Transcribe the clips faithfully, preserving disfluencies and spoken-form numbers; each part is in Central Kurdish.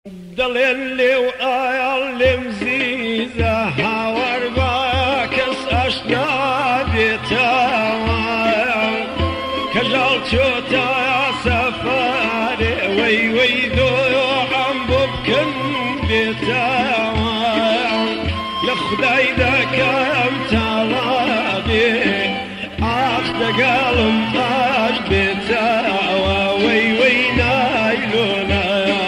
دلين لو أعلم زيزة هاور باكس أشنا بيتاوان كجال توتا سفاري وي وي ذو عم ببكن بيتاوان لخداي ذاك امتالابي عقد قلم طاش بيتاوان وي وي نايلونا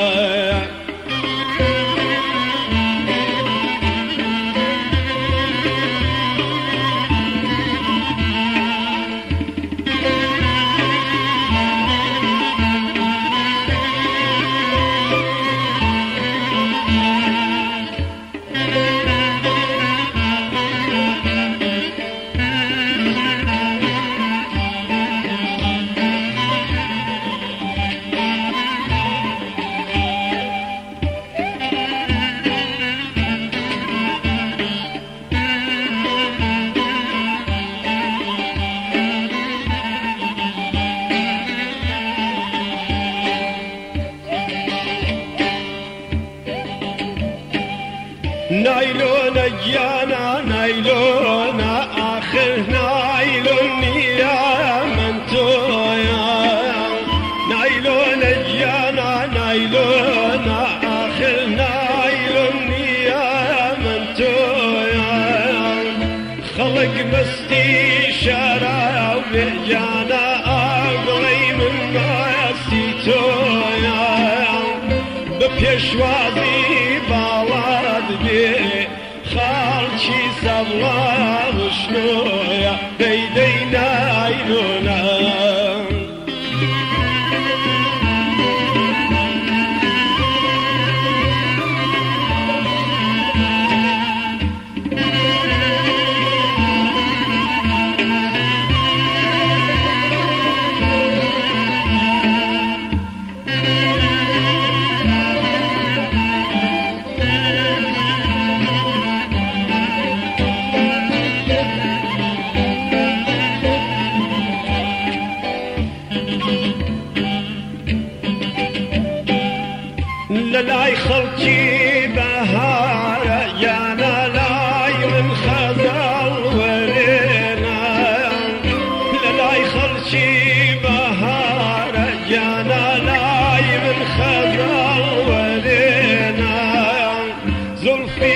نايلونا جانا نايلونا آخر نايلون يا منتويا نايلونا جانا نايلونا آخر نايلون يا منتويا خلق بستي شرع وجانا أغلي من ناسيتويا ببيشوازي بالاد بي خالشي سبلا وشنويا بيدينا عينونا لاي خلقي بهار يانا لاي من خزال ورينا لاي خلقي بهار يانا لاي من خزال ورينا زلفي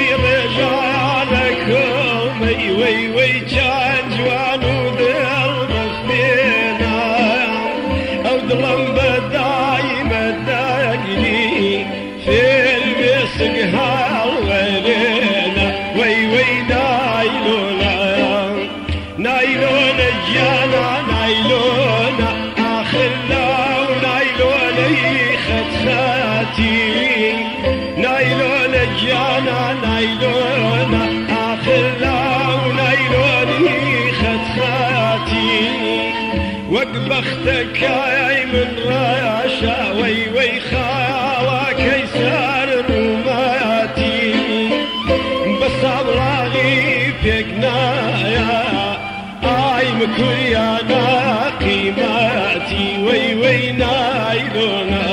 رجالكم وي وي وي كان جوان ودل بخبينا او دلم بداي مداقلي في المسق هالولينا وي وي نايلونا نايلونا جانا نايلونا آخر لو نايلونا يختاتي نايلونا جانا نايلونا آخر لو نايلونا يختاتي وقبختك يا من راشا وي وي خاوة كيسار روماتي بس أبراغي بيقنايا آي مكل يا قيماتي وي وي نايلونا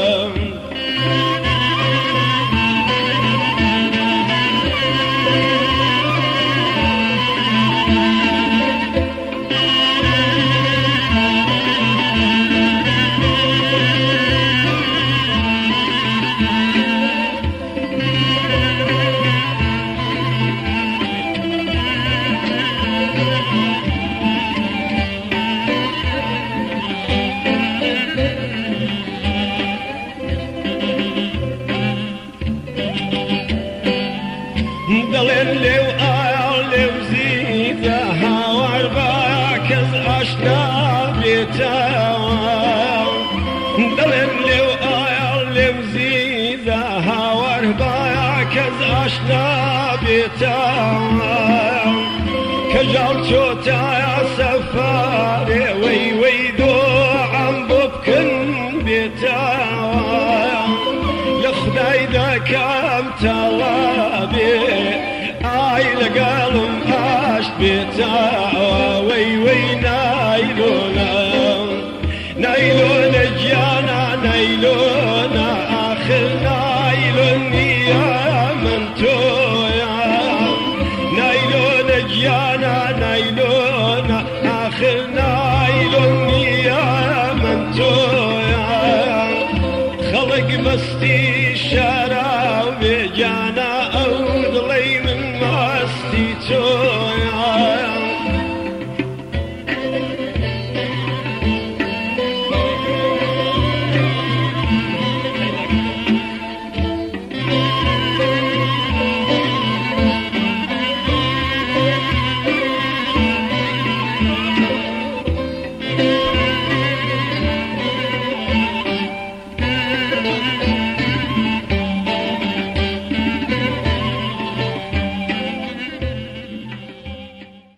دلين لو أعلم زيزة هاور باكز أشنا بيتاوان دلين لو أعلم زيزة هاور باكز أشنا بيتاوان كجال توتا سفاري وي وي ذو عم ببكن بيتاوان لخداي ذاك امتالابي آي لقلم عاشت بيتاوان وي وي نايلونا نايلونا جانا نايلونا آخر نايلونا نايل النيل